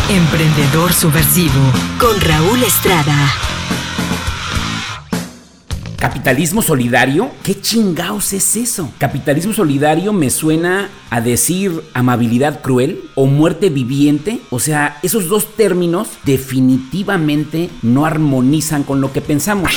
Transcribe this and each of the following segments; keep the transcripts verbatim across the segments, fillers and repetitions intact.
Emprendedor Subversivo con Raúl Estrada. ¿Capitalismo solidario? ¿Qué chingaos es eso? ¿Capitalismo solidario me suena a decir amabilidad cruel o muerte viviente? O sea, esos dos términos definitivamente no armonizan con lo que pensamos.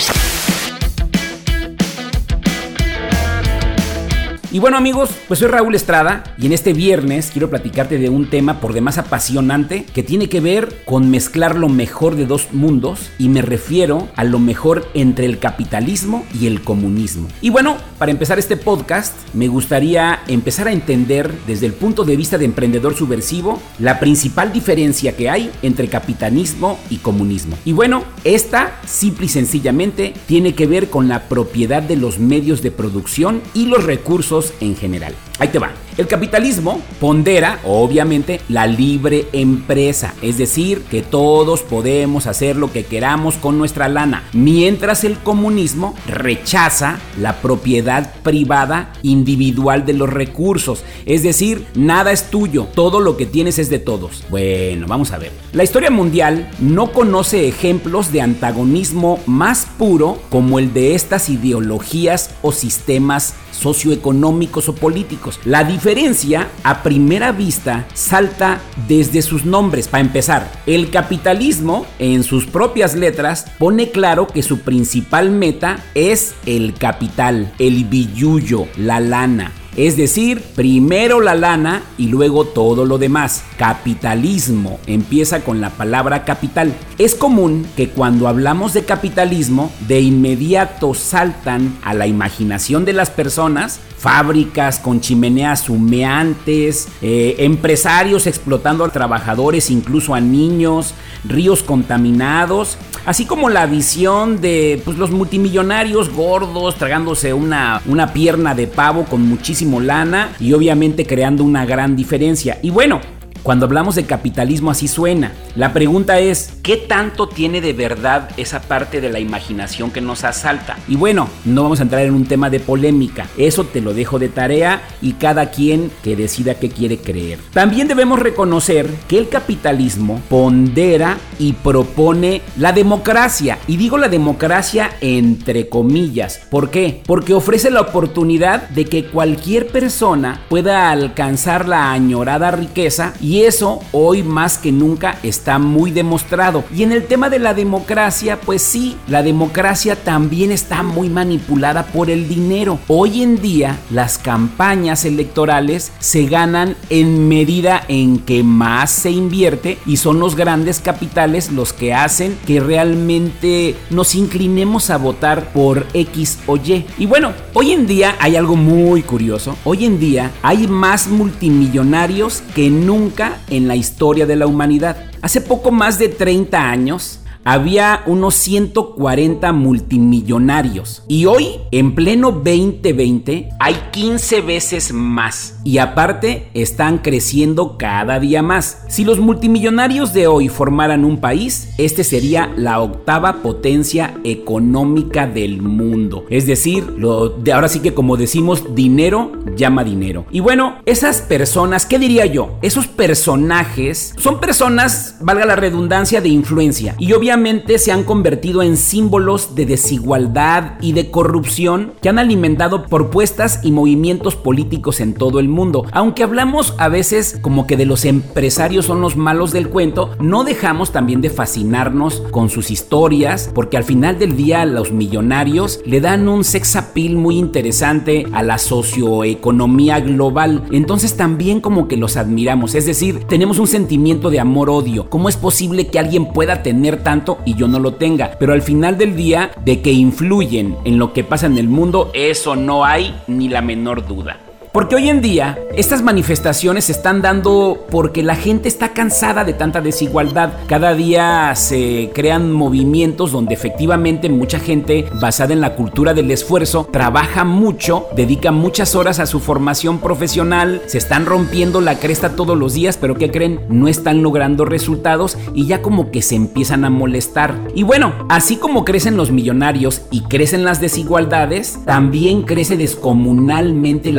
Y bueno, amigos, pues soy Raúl Estrada y en este viernes quiero platicarte de un tema por demás apasionante que tiene que ver con mezclar lo mejor de dos mundos, y me refiero a lo mejor entre el capitalismo y el comunismo. Y bueno, para empezar este podcast me gustaría empezar a entender desde el punto de vista de emprendedor subversivo la principal diferencia que hay entre capitalismo y comunismo. Y bueno, esta simple y sencillamente tiene que ver con la propiedad de los medios de producción y los recursos en general. Ahí te va. El capitalismo pondera, obviamente, la libre empresa, es decir, que todos podemos hacer lo que queramos con nuestra lana, mientras el comunismo rechaza la propiedad privada individual de los recursos, es decir, nada es tuyo, todo lo que tienes es de todos. Bueno, vamos a ver. La historia mundial no conoce ejemplos de antagonismo más puro como el de estas ideologías o sistemas socioeconómicos o políticos. La diferencia a primera vista salta desde sus nombres. Para empezar, el capitalismo en sus propias letras pone claro que su principal meta es el capital, el billullo, la lana. Es decir, primero la lana y luego todo lo demás. Capitalismo empieza con la palabra capital. Es común que cuando hablamos de capitalismo, de inmediato saltan a la imaginación de las personas fábricas con chimeneas humeantes, eh, empresarios explotando a trabajadores, incluso a niños, ríos contaminados, así como la visión de pues, los multimillonarios gordos tragándose una, una pierna de pavo con muchísimo lana y obviamente creando una gran diferencia. Y bueno, cuando hablamos de capitalismo así suena. La pregunta es, ¿qué tanto tiene de verdad esa parte de la imaginación que nos asalta? Y bueno, no vamos a entrar en un tema de polémica. Eso te lo dejo de tarea y cada quien que decida qué quiere creer. También debemos reconocer que el capitalismo pondera y propone la democracia. Y digo la democracia entre comillas. ¿Por qué? Porque ofrece la oportunidad de que cualquier persona pueda alcanzar la añorada riqueza, y Y eso hoy más que nunca está muy demostrado. Y en el tema de la democracia, pues sí, la democracia también está muy manipulada por el dinero. Hoy en día las campañas electorales se ganan en medida en que más se invierte, y son los grandes capitales los que hacen que realmente nos inclinemos a votar por X o Y. Y bueno, hoy en día hay algo muy curioso. Hoy en día hay más multimillonarios que nunca en la historia de la humanidad. Hace poco más de treinta años había unos ciento cuarenta multimillonarios, y hoy, en pleno veinte veinte, hay quince veces más, y aparte están creciendo cada día más. Si los multimillonarios de hoy formaran un país, este sería la octava potencia económica del mundo. Es decir, lo de ahora sí que, como decimos, dinero llama dinero. Y bueno, esas personas, ¿qué diría yo? Esos personajes son personas, valga la redundancia, de influencia, y obviamente Obviamente se han convertido en símbolos de desigualdad y de corrupción que han alimentado propuestas y movimientos políticos en todo el mundo. Aunque hablamos a veces como que de los empresarios son los malos del cuento, no dejamos también de fascinarnos con sus historias, porque al final del día los millonarios le dan un sex appeal muy interesante a la socioeconomía global. Entonces también como que los admiramos, es decir, tenemos un sentimiento de amor-odio. ¿Cómo es posible que alguien pueda tener tanto y yo no lo tenga? Pero al final del día, de que influyen en lo que pasa en el mundo, eso no hay ni la menor duda. Porque hoy en día estas manifestaciones se están dando porque la gente está cansada de tanta desigualdad. Cada día se crean movimientos donde efectivamente mucha gente, basada en la cultura del esfuerzo, trabaja mucho, dedica muchas horas a su formación profesional, se están rompiendo la cresta todos los días, pero ¿qué creen? No están logrando resultados y ya como que se empiezan a molestar. Y bueno, así como crecen los millonarios y crecen las desigualdades, también crece descomunalmente la pobreza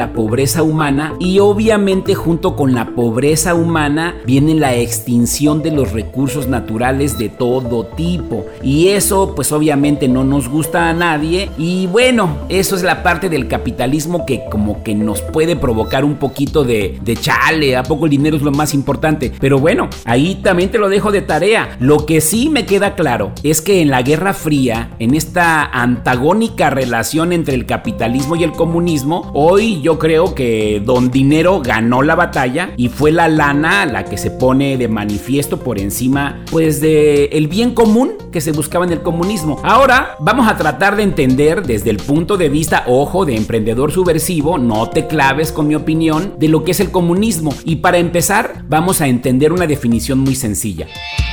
pobreza humana, y obviamente junto con la pobreza humana viene la extinción de los recursos naturales de todo tipo, y eso pues obviamente no nos gusta a nadie. Y bueno, eso es la parte del capitalismo que como que nos puede provocar un poquito de, de chale, ¿a poco el dinero es lo más importante? Pero bueno, ahí también te lo dejo de tarea. Lo que sí me queda claro es que en la Guerra Fría, en esta antagónica relación entre el capitalismo y el comunismo, hoy yo creo que don Dinero ganó la batalla y fue la lana la que se pone de manifiesto por encima pues de el bien común que se buscaba en el comunismo. Ahora vamos a tratar de entender desde el punto de vista, ojo, de emprendedor subversivo, no te claves con mi opinión, de lo que es el comunismo. Y para empezar vamos a entender una definición muy sencilla.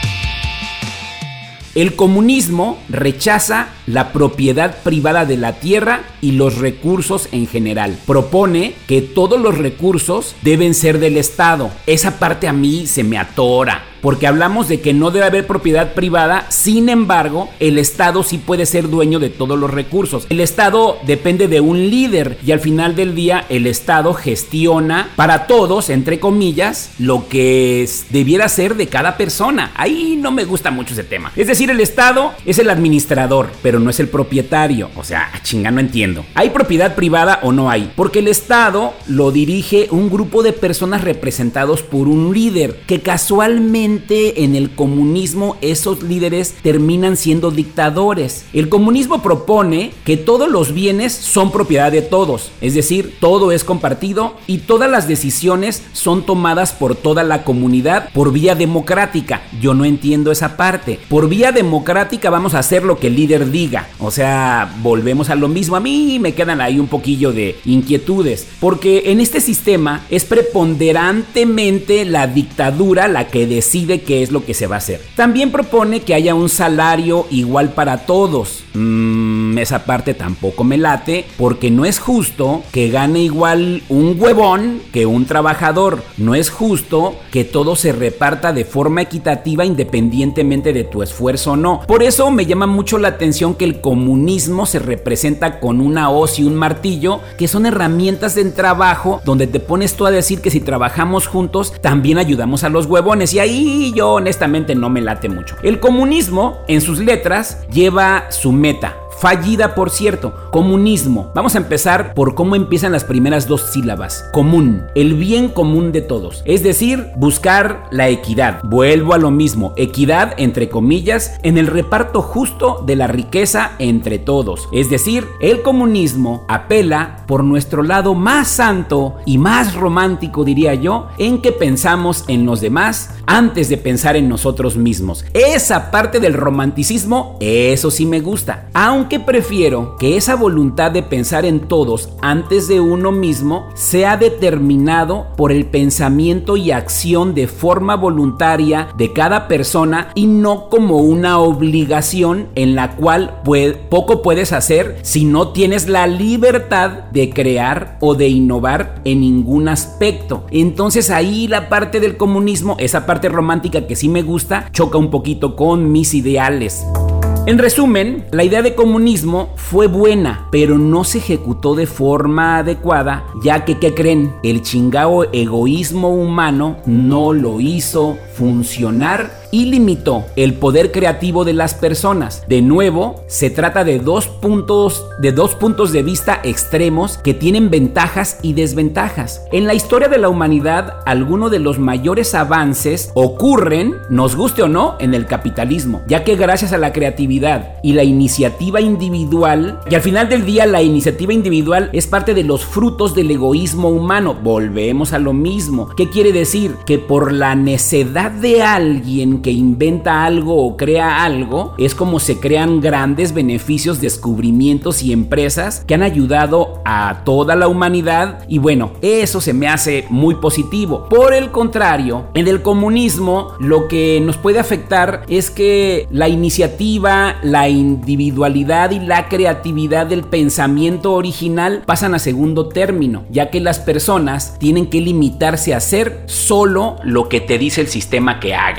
El comunismo rechaza la propiedad privada de la tierra y los recursos en general. Propone que todos los recursos deben ser del Estado. Esa parte a mí se me atora, porque hablamos de que no debe haber propiedad privada. Sin embargo, el Estado sí puede ser dueño de todos los recursos. El Estado depende de un líder y al final del día el Estado gestiona para todos, entre comillas, lo que es, debiera ser de cada persona. Ahí no me gusta mucho ese tema. Es decir, el Estado es el administrador, pero no es el propietario. O sea, chinga, no entiendo. ¿Hay propiedad privada o no hay? Porque el Estado lo dirige un grupo de personas representados por un líder, que casualmente en el comunismo esos líderes terminan siendo dictadores. El comunismo propone que todos los bienes son propiedad de todos, es decir, todo es compartido y todas las decisiones son tomadas por toda la comunidad por vía democrática. Yo no entiendo esa parte. Por vía democrática vamos a hacer lo que el líder diga. O sea, volvemos a lo mismo. A mí me quedan ahí un poquillo de inquietudes, porque en este sistema es preponderantemente la dictadura la que decide qué es lo que se va a hacer. También propone que haya un salario igual para todos. Mm, esa parte tampoco me late, porque no es justo que gane igual un huevón que un trabajador. No es justo que todo se reparta de forma equitativa independientemente de tu esfuerzo o no. Por eso me llama mucho la atención que el comunismo se representa con una hoz y un martillo, que son herramientas de trabajo donde te pones tú a decir que si trabajamos juntos también ayudamos a los huevones, y ahí yo honestamente no me late mucho. El comunismo en sus letras lleva su meta, fallida por cierto, comunismo. Vamos a empezar por cómo empiezan las primeras dos sílabas. Común, el bien común de todos, es decir, buscar la equidad. Vuelvo a lo mismo, equidad entre comillas en el reparto justo de la riqueza entre todos. Es decir, el comunismo apela por nuestro lado más santo y más romántico, diría yo, en que pensamos en los demás antes de pensar en nosotros mismos. Esa parte del romanticismo, eso sí me gusta, aunque que prefiero que esa voluntad de pensar en todos antes de uno mismo sea determinado por el pensamiento y acción de forma voluntaria de cada persona y no como una obligación en la cual puede, poco puedes hacer si no tienes la libertad de crear o de innovar en ningún aspecto. Entonces ahí la parte del comunismo, esa parte romántica que sí me gusta, choca un poquito con mis ideales. En resumen, la idea de comunismo fue buena, pero no se ejecutó de forma adecuada, ya que, ¿qué creen? El chingao egoísmo humano no lo hizo funcionar y limitó el poder creativo de las personas. De nuevo, se trata de dos puntos de dos puntos de vista extremos que tienen ventajas y desventajas. En la historia de la humanidad, algunos de los mayores avances ocurren, nos guste o no, en el capitalismo, ya que gracias a la creatividad y la iniciativa individual, y al final del día la iniciativa individual es parte de los frutos del egoísmo humano. Volvemos a lo mismo. ¿Qué quiere decir? Que por la necedad de alguien que inventa algo o crea algo, es como se crean grandes beneficios, descubrimientos y empresas que han ayudado a toda la humanidad, y bueno, eso se me hace muy positivo. Por el contrario, en el comunismo lo que nos puede afectar es que la iniciativa, la individualidad y la creatividad del pensamiento original pasan a segundo término, ya que las personas tienen que limitarse a hacer solo lo que te dice el sistema que hagas. Y bueno,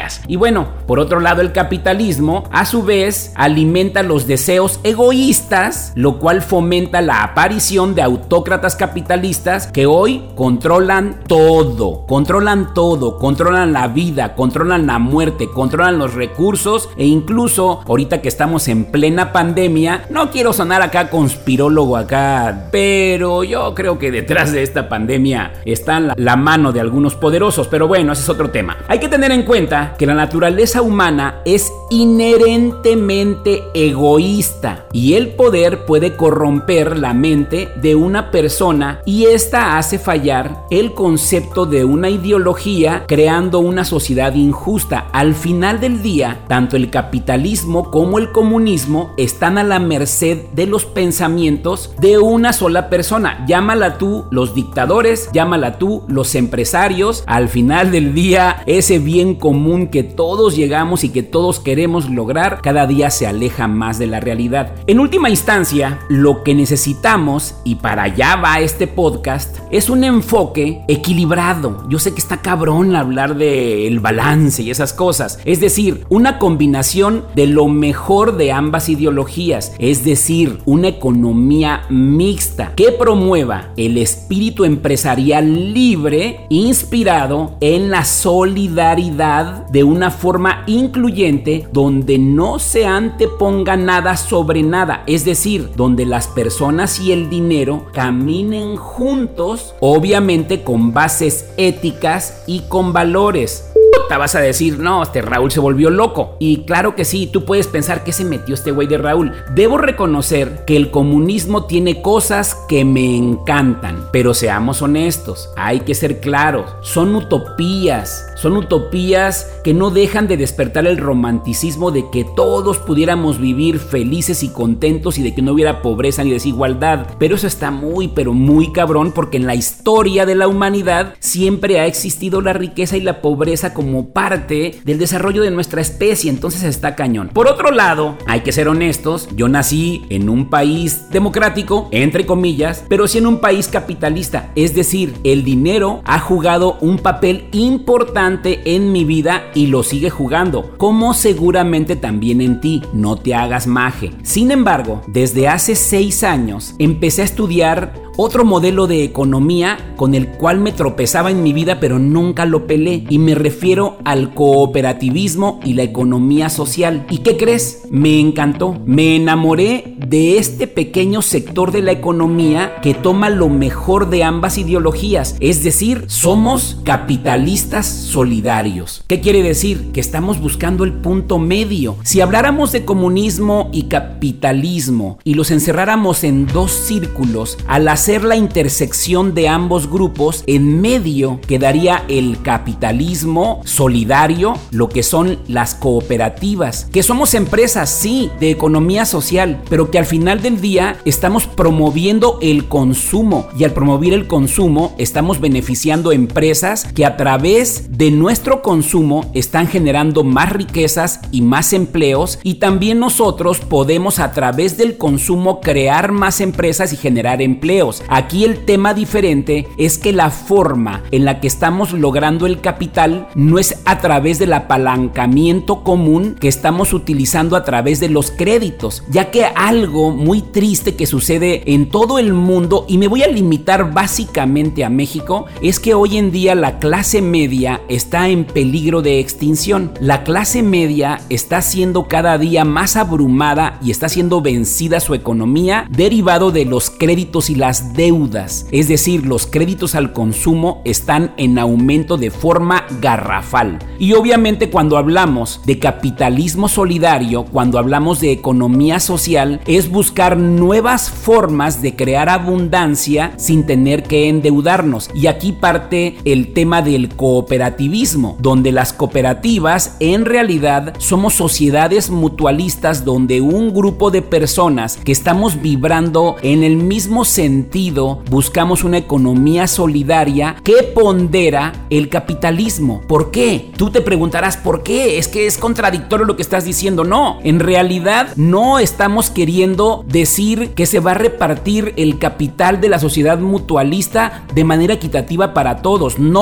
bueno, por otro lado, el capitalismo, a su vez, alimenta los deseos egoístas, lo cual fomenta la aparición de autócratas capitalistas que hoy controlan todo, controlan todo, controlan la vida, controlan la muerte, controlan los recursos e incluso, ahorita que estamos en plena pandemia, no quiero sonar acá conspirólogo acá, pero yo creo que detrás de esta pandemia está la, la mano de algunos poderosos, pero bueno, ese es otro tema. Hay que tener en cuenta que la naturaleza humana es inherentemente egoísta y el poder puede corromper la mente de una persona y esta hace fallar el concepto de una ideología, creando una sociedad injusta. Al final del día, tanto el capitalismo como el comunismo están a la merced de los pensamientos de una sola persona. Llámala tú los dictadores, llámala tú los empresarios. Al final del día, ese bien común que todos llegamos y que todos queremos lograr, cada día se aleja más de la realidad. En última instancia, lo que necesitamos, y para allá va este podcast, es un enfoque equilibrado. Yo sé que está cabrón hablar del balance y esas cosas. Es decir, una combinación de lo mejor de ambas ideologías. Es decir, una economía mixta que promueva el espíritu empresarial libre, inspirado en la solidaridad de una forma incluyente, donde no se anteponga nada sobre nada. Es decir, donde las personas y el dinero caminen juntos, obviamente con bases éticas y con valores. Te vas a decir, no, este Raúl se volvió loco. Y claro que sí, tú puedes pensar que se metió este güey de Raúl. Debo reconocer que el comunismo tiene cosas que me encantan, pero seamos honestos, hay que ser claros, son utopías, son utopías que no dejan de despertar el romanticismo de que todos pudiéramos vivir felices y contentos y de que no hubiera pobreza ni desigualdad. Pero eso está muy, pero muy cabrón, porque en la historia de la humanidad siempre ha existido la riqueza y la pobreza como parte del desarrollo de nuestra especie, entonces está cañón. Por otro lado, hay que ser honestos, yo nací en un país democrático, entre comillas, pero sí en un país capitalista, es decir, el dinero ha jugado un papel importante en mi vida y lo sigue jugando, como seguramente también en ti, no te hagas maje. Sin embargo, desde hace seis años empecé a estudiar otro modelo de economía con el cual me tropezaba en mi vida, pero nunca lo pelé, y me refiero al cooperativismo y la economía social. ¿Y qué crees? Me encantó, me enamoré de este pequeño sector de la economía que toma lo mejor de ambas ideologías, es decir, somos capitalistas solidarios. ¿Qué quiere decir? Que estamos buscando el punto medio. Si habláramos de comunismo y capitalismo y los encerráramos en dos círculos, al hacer la intersección de ambos grupos, en medio quedaría el capitalismo solidario, lo que son las cooperativas, que somos empresas, sí, de economía social, pero que al final del día estamos promoviendo el consumo, y al promover el consumo estamos beneficiando empresas que a través de nuestro consumo están generando más riquezas y más empleos, y también nosotros podemos a través del consumo crear más empresas y generar empleos. Aquí el tema diferente es que la forma en la que estamos logrando el capital no es a través del apalancamiento común que estamos utilizando a través de los créditos, ya que algo muy triste que sucede en todo el mundo, y me voy a limitar básicamente a México, es que hoy en día la clase media está en peligro de extinción. La clase media está siendo cada día más abrumada y está siendo vencida su economía derivado de los créditos y las deudas, es decir, los créditos al consumo están en aumento de forma garrafal. Y obviamente cuando hablamos de capitalismo solidario, cuando hablamos de economía social, es buscar nuevas formas de crear abundancia sin tener que endeudarnos. Y aquí parte el tema del cooperativismo, donde las cooperativas en realidad somos sociedades mutualistas donde un grupo de personas que estamos vibrando en el mismo sentido buscamos una economía solidaria que pondera el capitalismo. ¿Por qué? Tú te preguntarás, ¿por qué? Es que es contradictorio lo que estás diciendo. No, en realidad no estamos queriendo decir que se va a repartir el capital de la sociedad mutualista de manera equitativa para todos. No.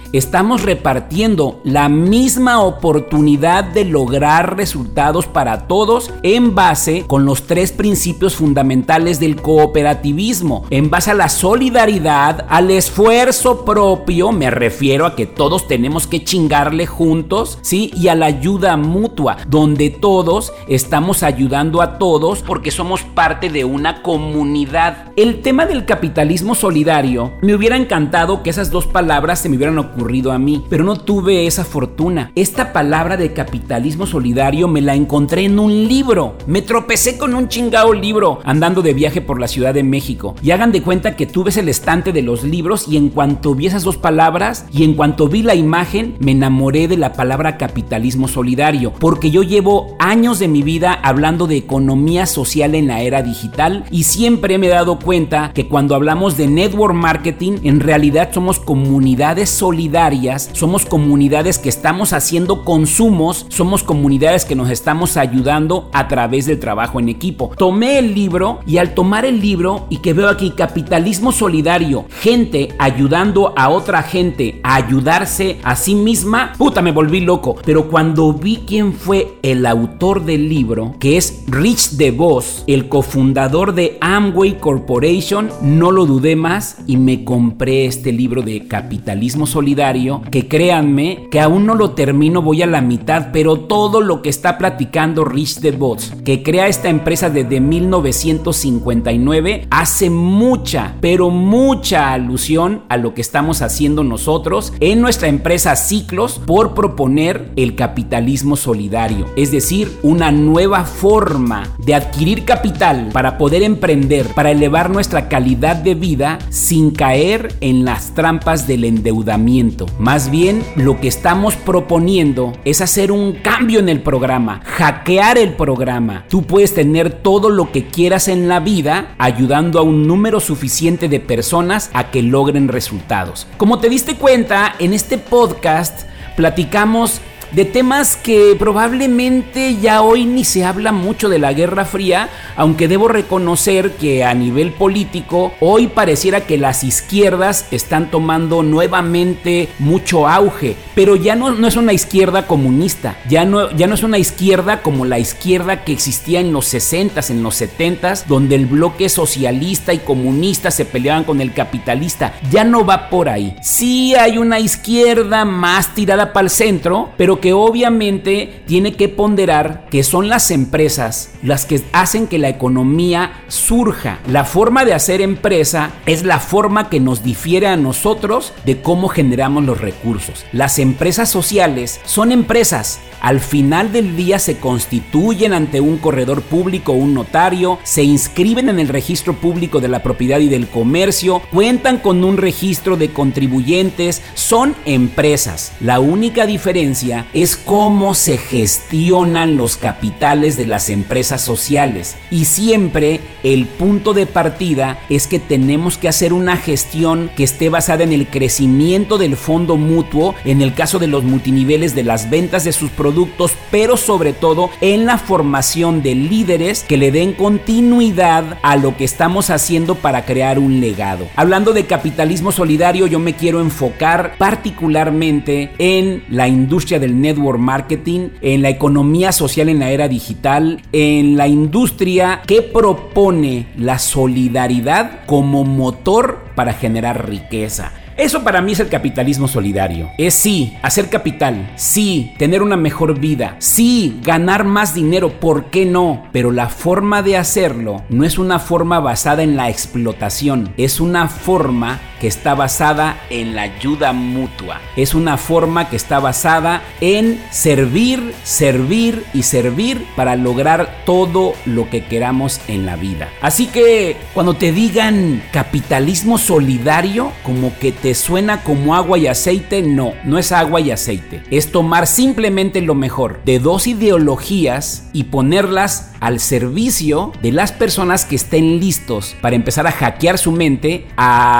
estamos repartiendo la misma oportunidad de lograr resultados para todos en base con los tres principios fundamentales del cooperativismo, en base a la solidaridad, al esfuerzo propio, me refiero a que todos tenemos que chingarle juntos, ¿sí? Y a la ayuda mutua, donde todos estamos ayudando a todos porque somos parte de una comunidad. El tema del capitalismo solidario, me hubiera encantado que esas dos palabras se me hubieran ocurrido a mí, pero no tuve esa fortuna. Esta palabra de capitalismo solidario me la encontré en un libro. Me tropecé con un chingado libro andando de viaje por la Ciudad de México. Y hagan de cuenta que tú ves el estante de los libros y en cuanto vi esas dos palabras y en cuanto vi la imagen, me enamoré de la palabra capitalismo solidario, porque yo llevo años de mi vida hablando de economía social en la era digital y siempre me he dado cuenta que cuando hablamos de network marketing, en realidad somos comunidades solidarias, somos comunidades que estamos haciendo consumos, somos comunidades que nos estamos ayudando a través del trabajo en equipo. Tomé el libro y al tomar el libro y que veo aquí capitalismo solidario, gente ayudando a otra gente a ayudarse a sí misma, puta, me volví loco. Pero cuando vi quién fue el autor del libro, que es Rich DeVos, el cofundador de Amway Corporation, no lo dudé más y me compré este libro de capitalismo solidario, que créanme que aún no lo termino, voy a la mitad, pero todo lo que está platicando Rich DeVos, que crea esta empresa desde mil novecientos cincuenta y nueve, hace mucha, pero mucha alusión a lo que estamos haciendo nosotros en nuestra empresa Ciclos por proponer el capitalismo solidario, es decir, una nueva forma de adquirir capital para poder emprender, para elevar nuestra calidad de vida sin caer en las trampas del endeudamiento. Más bien, lo que estamos proponiendo es hacer un cambio en el programa, hackear el programa. Tú puedes tener todo lo que quieras en la vida ayudando a un número suficiente de personas a que logren resultados. Como te diste cuenta, en este podcast platicamos de temas que probablemente ya hoy ni se habla mucho de la Guerra Fría, aunque debo reconocer que a nivel político hoy pareciera que las izquierdas están tomando nuevamente mucho auge, pero ya no, no es una izquierda comunista, ya no, ya no es una izquierda como la izquierda que existía en los sesentas, en los setentas, donde el bloque socialista y comunista se peleaban con el capitalista. Ya no va por ahí. Sí hay una izquierda más tirada para el centro, pero que obviamente tiene que ponderar que son las empresas las que hacen que la economía surja. La forma de hacer empresa es la forma que nos difiere a nosotros de cómo generamos los recursos. Las empresas sociales son empresas. Al final del día se constituyen ante un corredor público o un notario, se inscriben en el registro público de la propiedad y del comercio, cuentan con un registro de contribuyentes, son empresas. La única diferencia es cómo se gestionan los capitales de las empresas sociales. Y siempre el punto de partida es que tenemos que hacer una gestión que esté basada en el crecimiento del fondo mutuo, en el caso de los multiniveles de las ventas de sus productos, productos, pero sobre todo en la formación de líderes que le den continuidad a lo que estamos haciendo para crear un legado. Hablando de capitalismo solidario, yo me quiero enfocar particularmente en la industria del network marketing, en la economía social en la era digital, en la industria que propone la solidaridad como motor para generar riqueza. Eso para mí es el capitalismo solidario. Es sí, hacer capital, sí, tener una mejor vida, sí, ganar más dinero, ¿por qué no? Pero la forma de hacerlo no es una forma basada en la explotación, es una forma que está basada en la ayuda mutua. Es una forma que está basada en servir, servir y servir para lograr todo lo que queramos en la vida. Así que cuando te digan capitalismo solidario, como que te suena como agua y aceite, no, no es agua y aceite. Es tomar simplemente lo mejor de dos ideologías y ponerlas al servicio de las personas que estén listos para empezar a hackear su mente, a hacer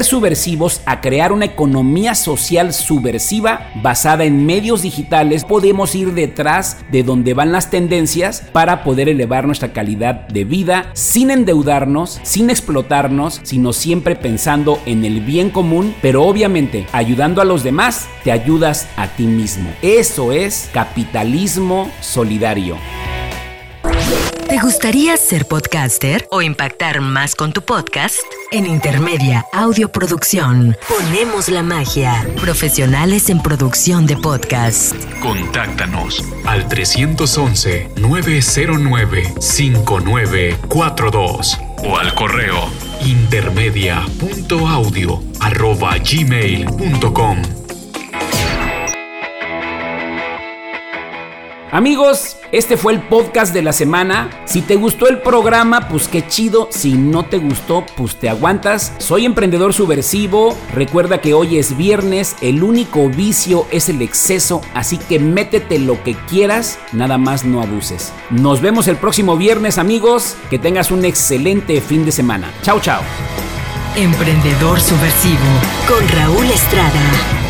ser subversivos a crear una economía social subversiva basada en medios digitales, podemos ir detrás de donde van las tendencias para poder elevar nuestra calidad de vida sin endeudarnos, sin explotarnos, sino siempre pensando en el bien común, pero obviamente ayudando a los demás, te ayudas a ti mismo. Eso es capitalismo solidario. ¿Te gustaría ser podcaster o impactar más con tu podcast? En Intermedia Audio Producción ponemos la magia. Profesionales en producción de podcast. Contáctanos al tres once, nueve cero nueve, cinco nueve cuatro dos o al correo intermedia punto audio arroba gmail punto com. Amigos, este fue el podcast de la semana. Si te gustó el programa, pues qué chido. Si no te gustó, pues te aguantas. Soy emprendedor subversivo. Recuerda que hoy es viernes. El único vicio es el exceso. Así que métete lo que quieras. Nada más no abuses. Nos vemos el próximo viernes, amigos. Que tengas un excelente fin de semana. Chao, chao. Emprendedor subversivo con Raúl Estrada.